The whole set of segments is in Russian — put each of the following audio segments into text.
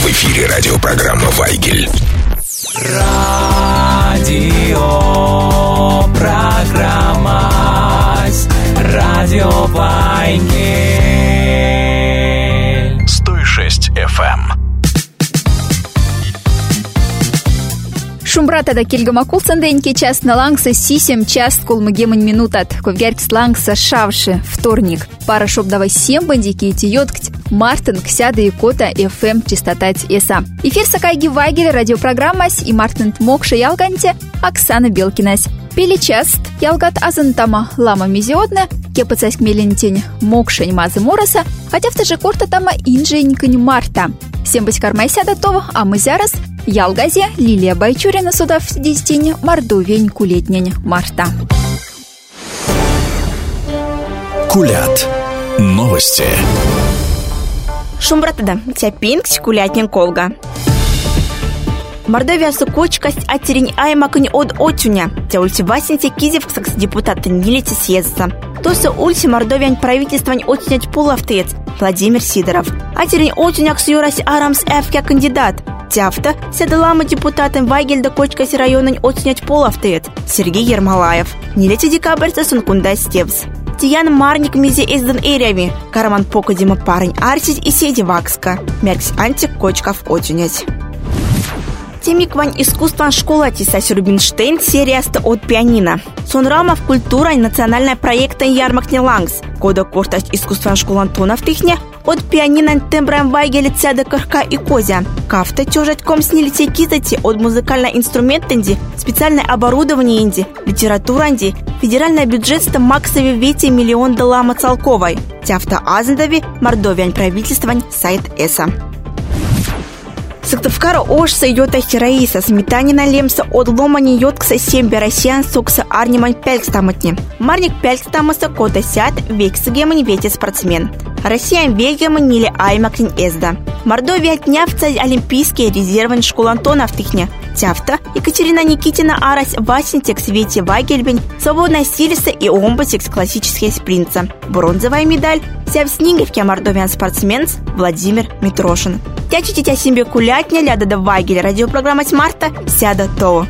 В эфире радиопрограмма «Вайгель». Радиопрограмма «Радио Вайгель». 106 FM. Шумбратада кельгамакул санденьки час на лангса сисем час колмыгемань минутат. Ковгяркс лангса шавши вторник. Пара шобдава 7 бандики идти йоткать. Мартин, Ксяда и Кота, ФМ, частотать ЭСА. Эфир Сакайги Вайгель, радиопрограммась и Мартин Тмокша Ялганте, Оксана Белкинась. Пели част, Ялгат Азантама, Лама Мизиодна, Кепацась Кмелентень, Мокшень Мазы Мороса, хотя в таже корта тама Инженькань Марта. Всем быть кармайся готова, а мы зараз Ялгазе, Лилия Байчурина, судав десятине, Мордовень Кулетнень Марта. Кулят. Новости. Шумбратада, тяпинкс кулятнен колга. Мордовия сукочкость атерень аймакань от отюня. Тя ультивасинте кизевксакс депутаты нилити съездца. Тоса ульти Мордовиань правительствань отюнять пулавтец Владимир Сидоров. Атерень отюнякс юрась арамс эфкя кандидат. Тяфта седалама депутатам Вайгельда кочкась районань отюнять пулавтец Сергей Ермолаев. Нилити декабрьца сункундай стевс. Тиян Марник мизе издан эрями. Карман покадима парень арсить и седи вакска. Меркс антик кочкав отюнять. Темиквань искусстван школа Тисась Рубинштейн серияста от пианино. Сонрама в культура национальная проекта Ярмакне Лангс. Кода кортасть искусстван школа Антонов тихне от пианино тембраем Вайгеля цяда Карка и Козя. Кафта тёжать ком снилите кизати от музыкальный инструмент инди, специальное оборудование инди, литература инди, федеральный бюджет максове вете $1 миллион целковой. Тяфта азандави Мордовиань правительствань сайт ЭСА. Сыктывкара ошса йота хераиса сметанина лемса от ломани йоткса 7 россиян сукса арнимань пялькстаматни. Марник пялькстамаса кота сят вексагемань вете спортсмен. Россиян вегемань нили аймакнин эзда. Мордовия тнявца олимпийские резервань школ Антонов тихне. Тяфта Екатерина Никитина арась васинтекс вете Вайгельбень свободная стилиса и омбасекс классические спринца. Бронзовая медаль вся в снеговке мордовиан спортсмен Владимир Митрошин. Тячите тя себе кулятня ляда да Вайгель, радиопрограмма Марта сяда то.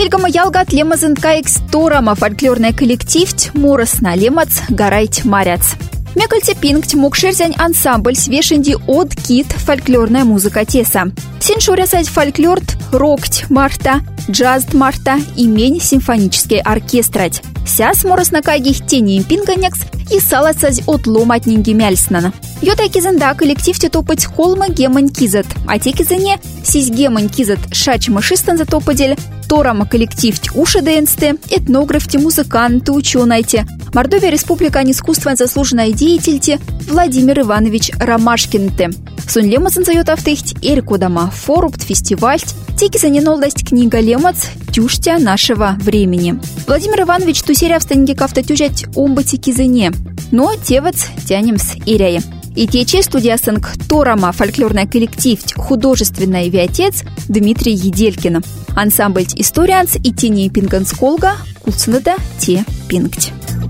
Кельгама ялгат лемазынткаекс торама фольклорный коллектив Мурас на лемац гарайт маряц. Мекальте пинкт мукшерзянь ансамбль свешенди от кит фольклорная музыка теса. Син шурясать фольклорт рокть марта, джаз марта, имень симфонический оркестрать. Сяс морос на кайгих тени пинганекс и салацать от ломатнинги мяльснана. Йота кизанда коллектив тетопать холма гемань кизат, а те кизане сись гемань кизат шач машистан затопадель, торама коллектив уши дэнсте, этнографте, музыканты, ученые. Мордовия республика искусства заслуженная деятельте Владимир Иванович Ромашкин-те. Сун лемацын зает автыхть эркудама форумт фестиваль, теки заненолдасть книга лемац тюштя нашего времени. Владимир Иванович тусеря в станге кафта тюжать омбати кизыне, но тевец тянем с иряе. И тече студия сынг торама фольклорный коллектив художественный виотец Дмитрий Еделькин. Ансамбль историанс и тени пингансколга кулсынада те пингть.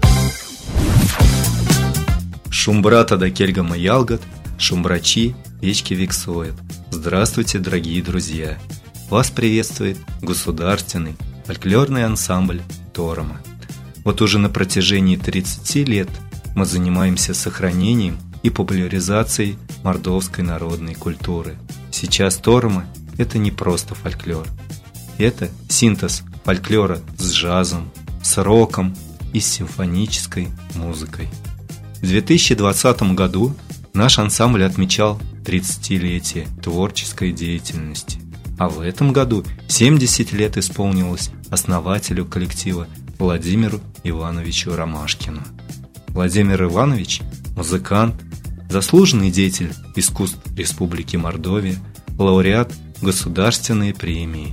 Шумбрата да кельгама ялгат, шумбрачи печки вексует. Здравствуйте, дорогие друзья! Вас приветствует государственный фольклорный ансамбль Торама. Вот уже на протяжении 30 лет мы занимаемся сохранением и популяризацией мордовской народной культуры. Сейчас Торама – это не просто фольклор. Это синтез фольклора с джазом, с роком и с симфонической музыкой. В 2020 году наш ансамбль отмечал 30-летие творческой деятельности. А в этом году 70 лет исполнилось основателю коллектива Владимиру Ивановичу Ромашкину. Владимир Иванович – музыкант, заслуженный деятель искусств Республики Мордовия, лауреат государственной премии.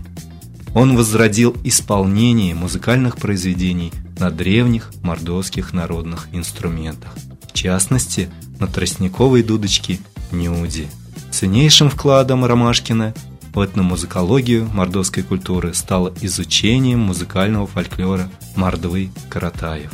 Он возродил исполнение музыкальных произведений на древних мордовских народных инструментах, в частности, на тростниковой дудочке нюди. Ценнейшим вкладом Ромашкина в этномузыкологию мордовской культуры стало изучение музыкального фольклора Мордвы Каратаев.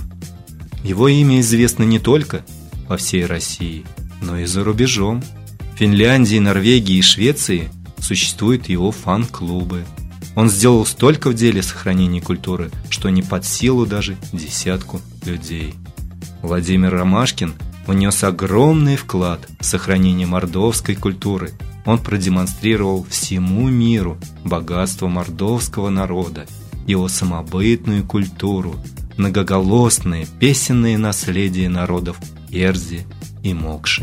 Его имя известно не только по всей России, но и за рубежом. В Финляндии, Норвегии и Швеции существуют его фан-клубы. Он сделал столько в деле сохранения культуры, что не под силу даже десятку людей. Владимир Ромашкин внес огромный вклад в сохранение мордовской культуры. Он продемонстрировал всему миру богатство мордовского народа, его самобытную культуру, многоголосное песенное наследие народов Эрзи и Мокши.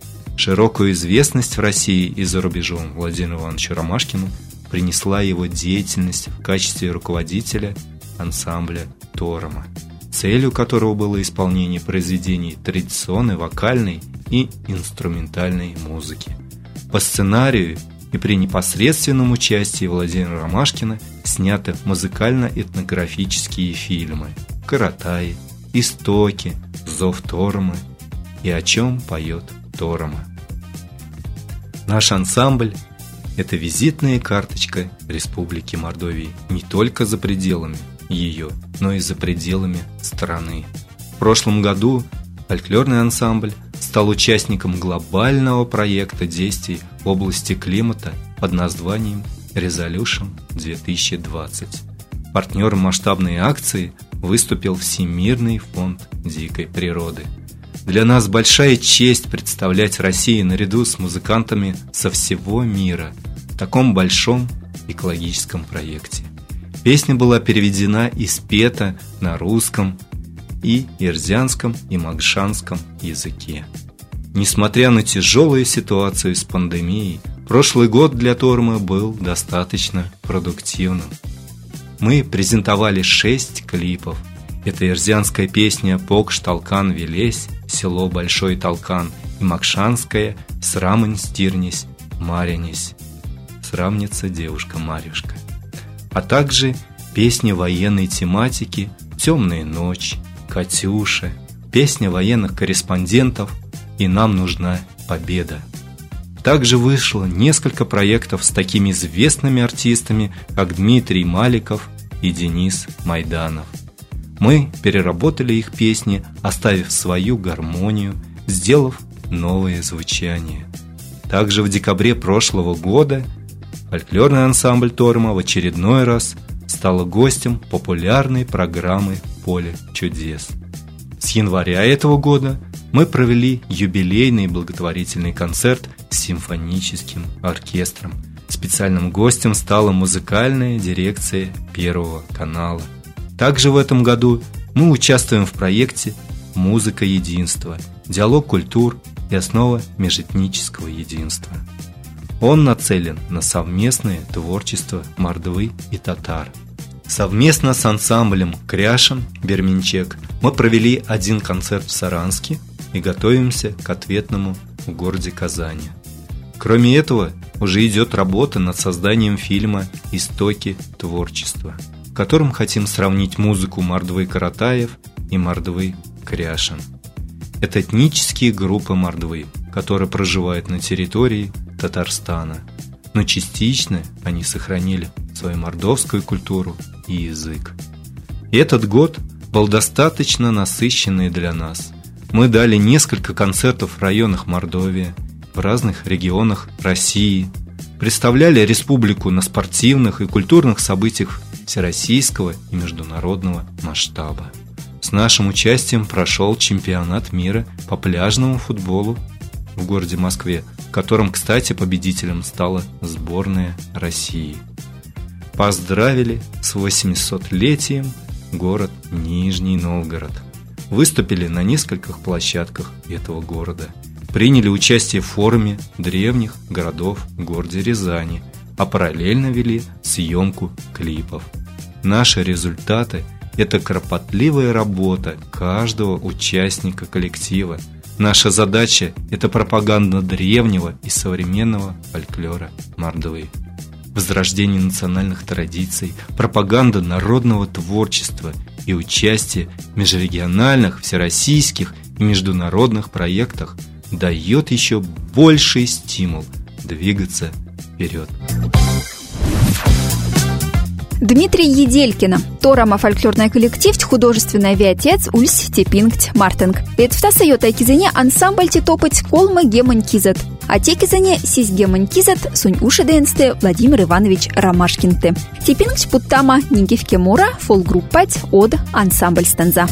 Широкую известность в России и за рубежом Владимиру Ивановичу Ромашкину принесла его деятельность в качестве руководителя ансамбля Торама, целью которого было исполнение произведений традиционной вокальной и инструментальной музыки. По сценарию и при непосредственном участии Владимира Ромашкина сняты музыкально-этнографические фильмы «Каратаи», «Истоки», «Зов Торамы» и «О чем поет Торама». Наш ансамбль – это визитная карточка Республики Мордовии не только за пределами ее, но и за пределами страны. В прошлом году фольклорный ансамбль стал участником глобального проекта действий в области климата под названием Resolution 2020. Партнером масштабной акции выступил Всемирный фонд дикой природы. Для нас большая честь представлять Россию наряду с музыкантами со всего мира в таком большом экологическом проекте. Песня была переведена и спета на русском и эрзянском и магшанском языке. Несмотря на тяжелую ситуацию с пандемией, прошлый год для Торамы был достаточно продуктивным. Мы презентовали 6 клипов. Это эрзянская песня «Покш Талкан Велесь», село Большой Талкан, и макшанская «Срамынь стирнись, марянись», срамнится девушка Марьюшка. А также песни военной тематики «Темная ночь», «Катюша», песня военных корреспондентов «И нам нужна победа». Также вышло несколько проектов с такими известными артистами, как Дмитрий Маликов и Денис Майданов. Мы переработали их песни, оставив свою гармонию, сделав новое звучание. Также в декабре прошлого года фольклорный ансамбль Торама в очередной раз стала гостем популярной программы «Поле чудес». С января этого года мы провели юбилейный благотворительный концерт с симфоническим оркестром. Специальным гостем стала музыкальная дирекция Первого канала. Также в этом году мы участвуем в проекте «Музыка единства. Диалог культур и основа межэтнического единства». Он нацелен на совместное творчество мордвы и татар. Совместно с ансамблем «Кряшен» Берменчек мы провели один концерт в Саранске и готовимся к ответному в городе Казани. Кроме этого, уже идет работа над созданием фильма «Истоки творчества», в котором хотим сравнить музыку мордвы Каратаев и мордвы Кряшен. Это этнические группы мордвы, которые проживают на территории Татарстана, но частично они сохранили свою мордовскую культуру и язык. И этот год был достаточно насыщенный для нас. Мы дали несколько концертов в районах Мордовии, в разных регионах России, представляли республику на спортивных и культурных событиях всероссийского и международного масштаба. С нашим участием прошел чемпионат мира по пляжному футболу в городе Москве, в котором, кстати, победителем стала сборная России. Поздравили с 800-летием город Нижний Новгород. Выступили на нескольких площадках этого города. Приняли участие в форуме древних городов в городе Рязани, а параллельно вели съемку клипов. Наши результаты – это кропотливая работа каждого участника коллектива. Наша задача – это пропаганда древнего и современного фольклора Мордвы, возрождение национальных традиций, пропаганда народного творчества и участие в межрегиональных, всероссийских и международных проектах дает еще больший стимул двигаться вперед. Дмитрий Еделькина, Торама фольклорный коллектив, художественный авиатец Ульс Тепингть Мартинг. Ветвтаса йота кизене ансамбль топать колма гемонь кизет. А те кизене сись гемонь кизет сунь уши денсте Владимир Иванович Ромашкинте. Тепингть путтама нигивке мура фолгруппать от ансамбль станза.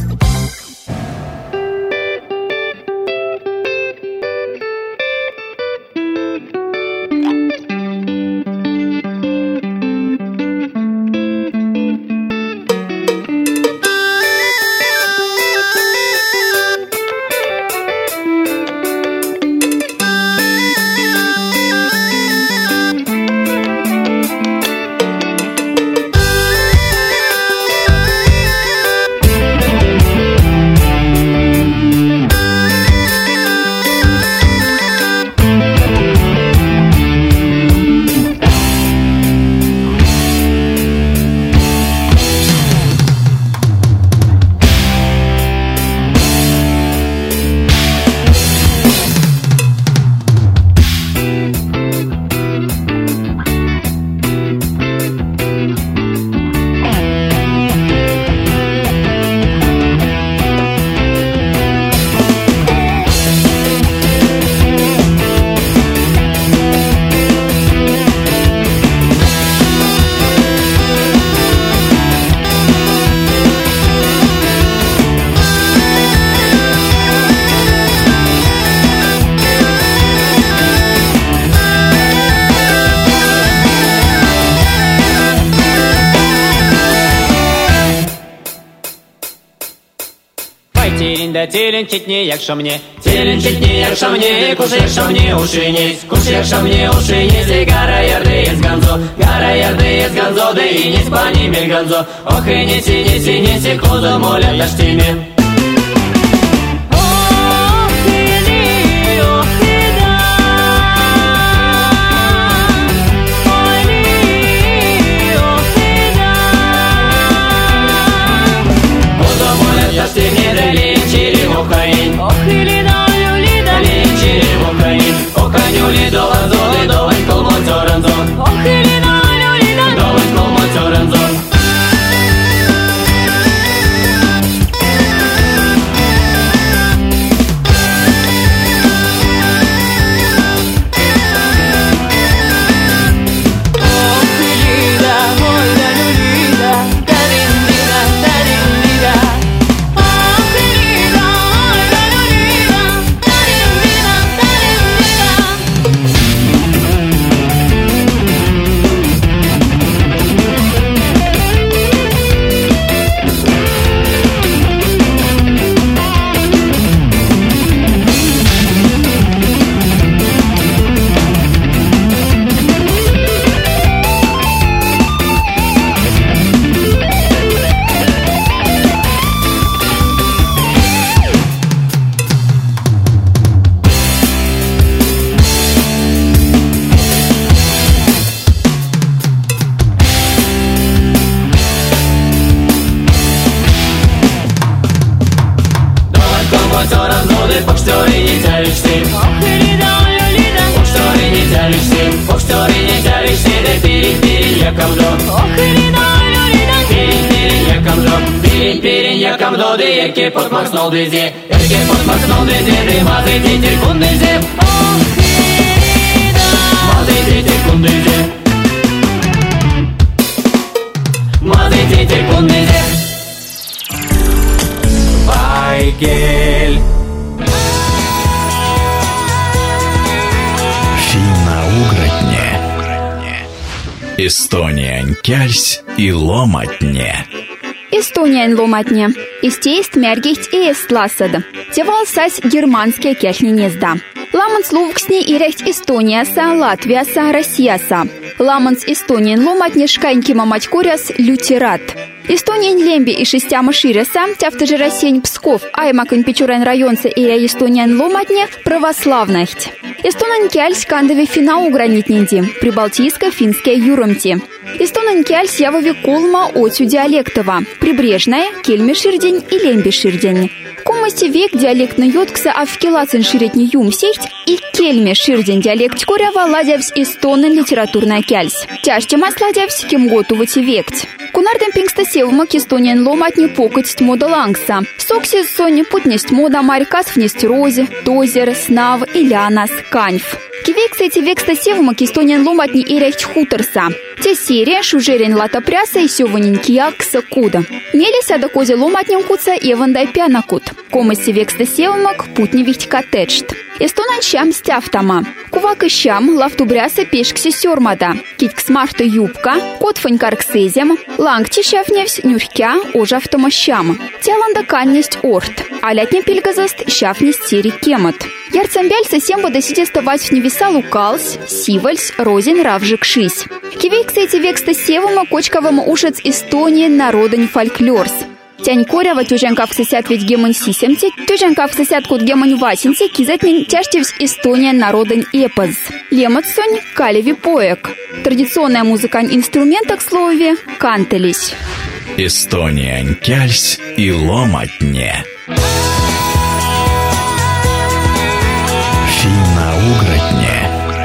Теленчитні, якщо мені, кушай, якщо мені ушинісь, кушай, якщо мені ушинісь, і гара ярди із ганзо, да і нісь пані міль ганзо, ох і ніці, кузо моля та штімі. не тянешь ты, Камдо, де ерке потмакснол дезе, ерке потмакснол дезе, де мазай тетер кундезе, мазай тетер кундезе, мазай тетер кундезе. Вайгель. Финно-Угротне, Эстония Кяльсь и Ломатне. Эстония ломатне. Истеист мергихт и эстласад. Тевал сась германские кешни незда. Ламанс лувксни и рехт Эстония са, Латвия са, Россия са. Ламанс Эстониен ломатне шканьки мамать куряс лютерат. Эстониен лемби и шестяма ширяса, тяфтажи рассень Псков, аймакань печурен районца и Эстониен ломатне православнахть. Эстонан Кяльсь кандове финно-угранитненди, прибалтийско-финские юромти. Эстонан Кяльсь явови колма отю диалектова, прибрежная, кельмеширдень и лембиширдень. Комасти век диалектный йоткса авкелацин ширетни юмсехть и кельмеширдень диалект корява ладявсь эстонан литературная Кяльсь. Тяжтема сладявсь кем готовати векть. Кунарден пингстасевма кестониен ломатни покотсть мода лангса. Сокси сони путнесть мода марькас внесть розе, тозер, снав, илянас, каньф. Кивекса эти векстасевма кестониен ломатни ирехть хуторса. Те серия шужерен латапряса и сёванин киякса куда. Мелися до козе ломатнем куца евандай пянакут. Комаси векстасевмак путни вихть катечт. Эстонан щам стяфтама. Кувак и щам лавтубряса пешкси сёрмада. Китькс марта юбка, котфань карксезем, лангти щафневсь нюрхкя ожавтома щам. Тяланда каннесть орт, а лятня пильгазаст щафнесть сери кемот. Ярцамбяль совсем вода сидя ставать в невеса лукалс, сивальс, розин равжик шись. Кивейкс эти векста севома кочковому ушец Эстонии народань фольклорс. Тянь корява тюжанкав сосят ведь гемон сисемти, тюжанкав сосят кут гемон васенти, кизатнин тяжтевсь Эстония народань эпоз. Лемот сонь калеви поек. Традиционная музыкань инструмента, к слове, кантелись. Эстония Кяльсь и Ломатне. Финно-Угротне.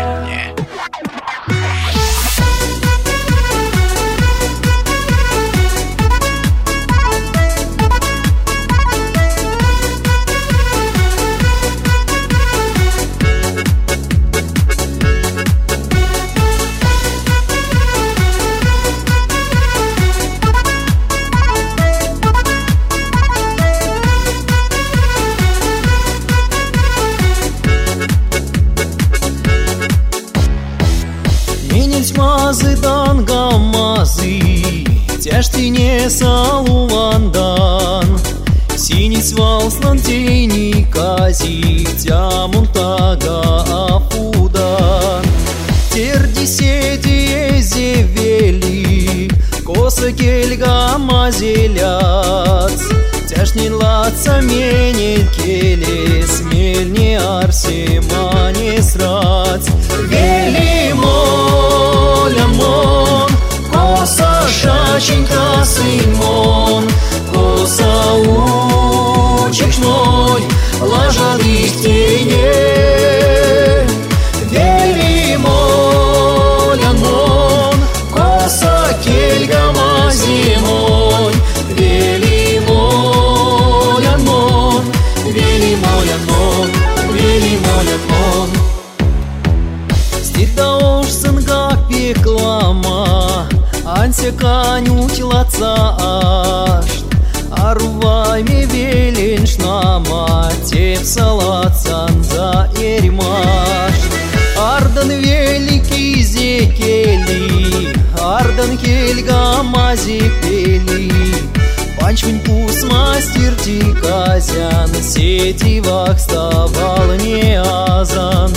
Мазы дангамазы, тяжтине салуандан, синий свалслан тени кази, тямунтага апудан. Терди седи зевели, коса кельга мазеляц, тяжнин лаца менен келе, смельне арсема не срац. Велимон, коса шаченька сымон, коса учечной, лажа листине. Велимон, коса кельга мазимон, велимон, велимон, велимон. Стида уж сынга пеклама, ансе канють лацашт, арвами веленшнама, теп салацан за эрмаш. Ардан великий зекели, ардан кельга мазепели, панчмень пус мастер тиказян, сетивах ставал не азан.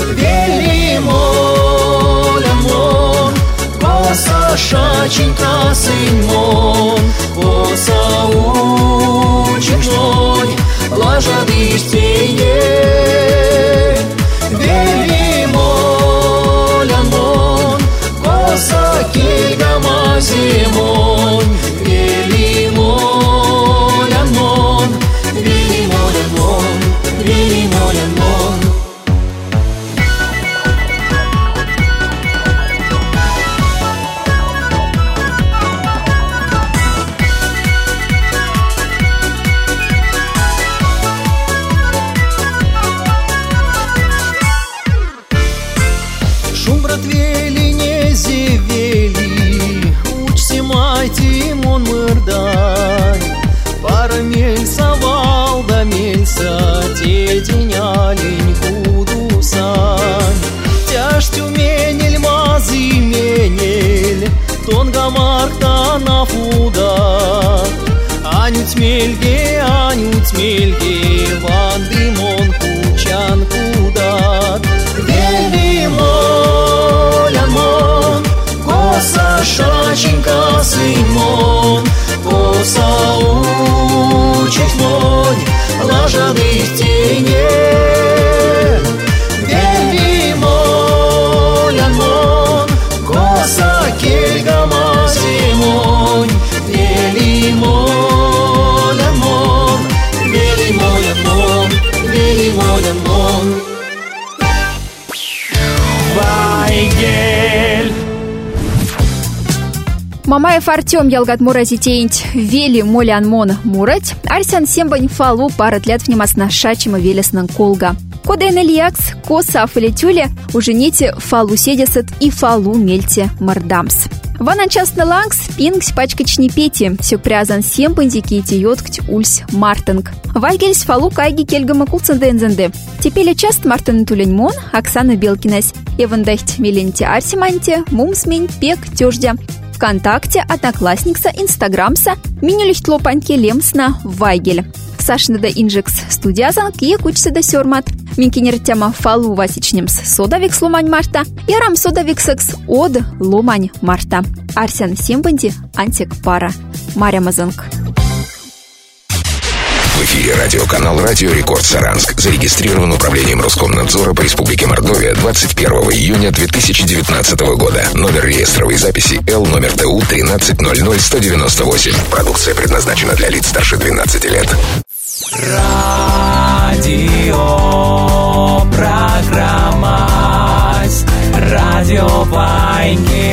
Велимон, коса шаченька сымон, коса учечной, лажа листине. Велимон, коса кельга мазимон, велимон, велимон, велимон. брат вели, не зевели, учси майте мон мырдай. Пара мельса валда мельса, те денялень кудусан. Тяж тюменель мазы менель, тонга марта на фуда. Анють мельге, ванды мон кучан кудат. Вели молян мон, коса шаченька сын мон, коса учить монь, лажаных теней. Вели молян мон, коса кельга мази монь, вели молян мон, вели молян мон, вели молян мон. Вайгель. Мамаев Артем ялгат муразитеинть вели молян мон мурать, арсян сембань фалу парат лет внимательно шачима велеснан колга. Коден Ильякс, коса афалетюле, ужените фалу седесет и фалу мельте мардамс. Ванан частный лангс, пингс пачкачни пети, все прязан сембанди кити йоткать ульс мартинг. Вайгельс фалу кайги кельгама кулцендензенде. Теперь част мартин туленьмон, Оксана Белкинес, Евандахть миленте арсиманте, мумсмень пек тёждя. ВКонтакте, Одноклассникса, Инстаграмса, минюлищ тлопаньке лемсна Вайгель. Сашнада инжекс студиазан кие кучся да сёрмат. Минкинер тема фалу васичнемс содавик сломань марта, и рам содавик секс од ломань марта. Арсян сембанди антик пара. Маря Мазанг. В эфире радиоканал «Радио Рекорд Саранск». Зарегистрирован управлением Роскомнадзора по Республике Мордовия 21 июня 2019 года. Номер реестровой записи Л номер ТУ 1300198. Продукция предназначена для лиц старше 12 лет. Радио программа. Радио Вайнгель.